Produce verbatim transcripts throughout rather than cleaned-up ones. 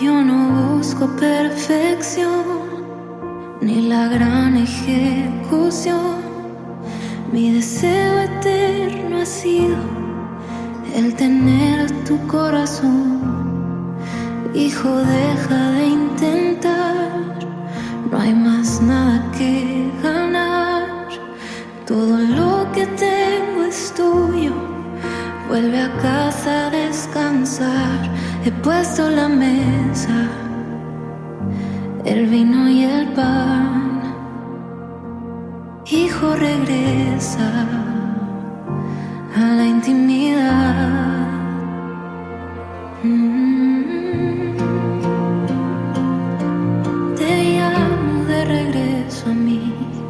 Yo no busco perfección ni la gran ejecución. Mi deseo eterno ha sido el tener tu corazón. Hijo, deja de intentar, no hay más nada que ganar. Todo lo que tengo es tuyo, vuelve a casa a descansar. He puesto la mesa, el vino y el pan. Hijo, regresa a la intimidad. Mm. Te llamo de regreso a mí.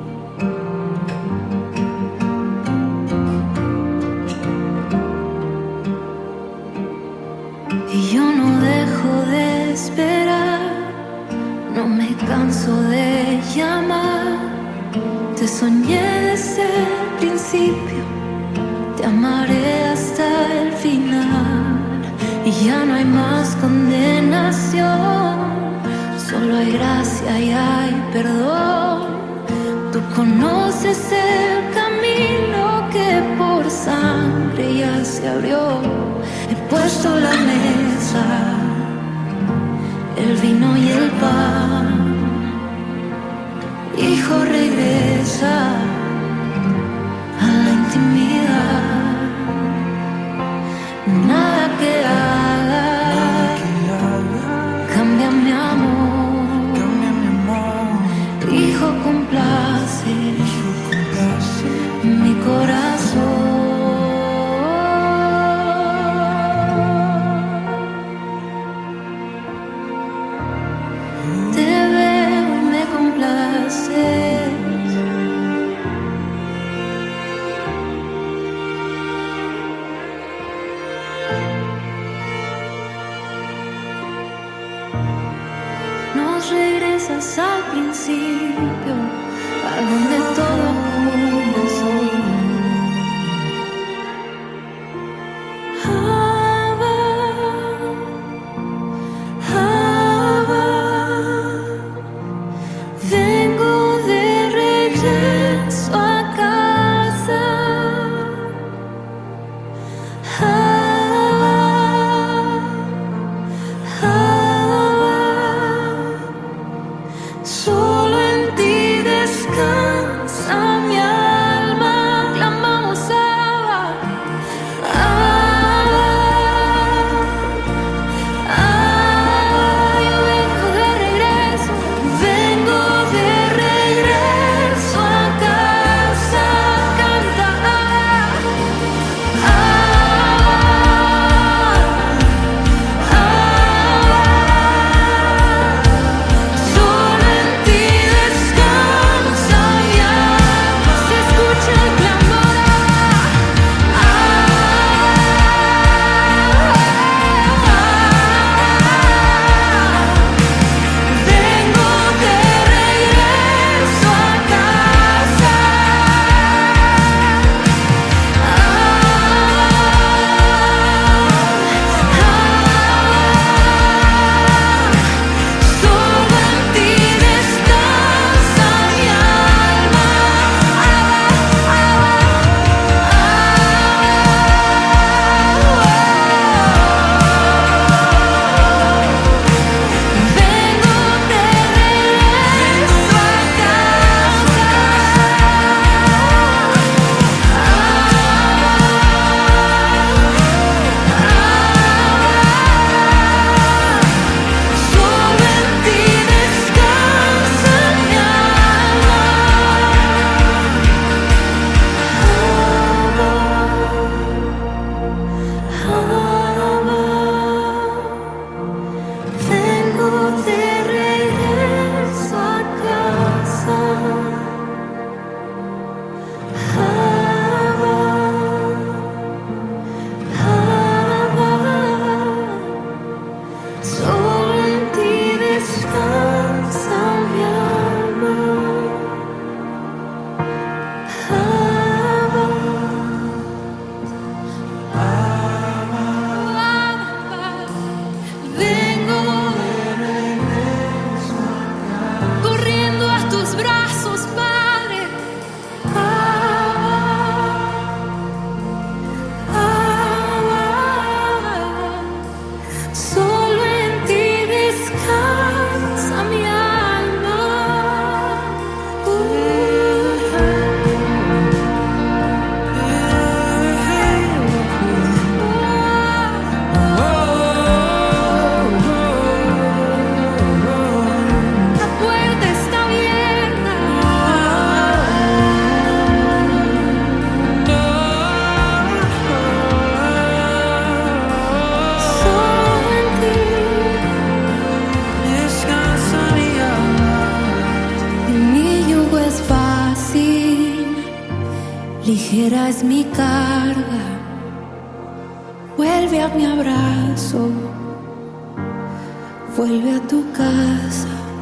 Y yo no dejo de esperar, no me canso de llamar. Te soñé desde el principio, te amaré hasta el final. Y ya no hay más condenación, solo hay gracia y hay perdón. Tú conoces el camino que por sangre ya se abrió. He puesto la mesa, el vino y el pan. Hijo, regresa a la intimidad. Nada que haga cambia mi amor. Hijo, complace mi corazón. Nos regresas al principio, a donde todo comenzó. Abba, Abba, vengo de regreso a casa. Abba, Abba, solo en ti descansa ligera es mi carga. Vuelve a mi abrazo, vuelve a tu casa.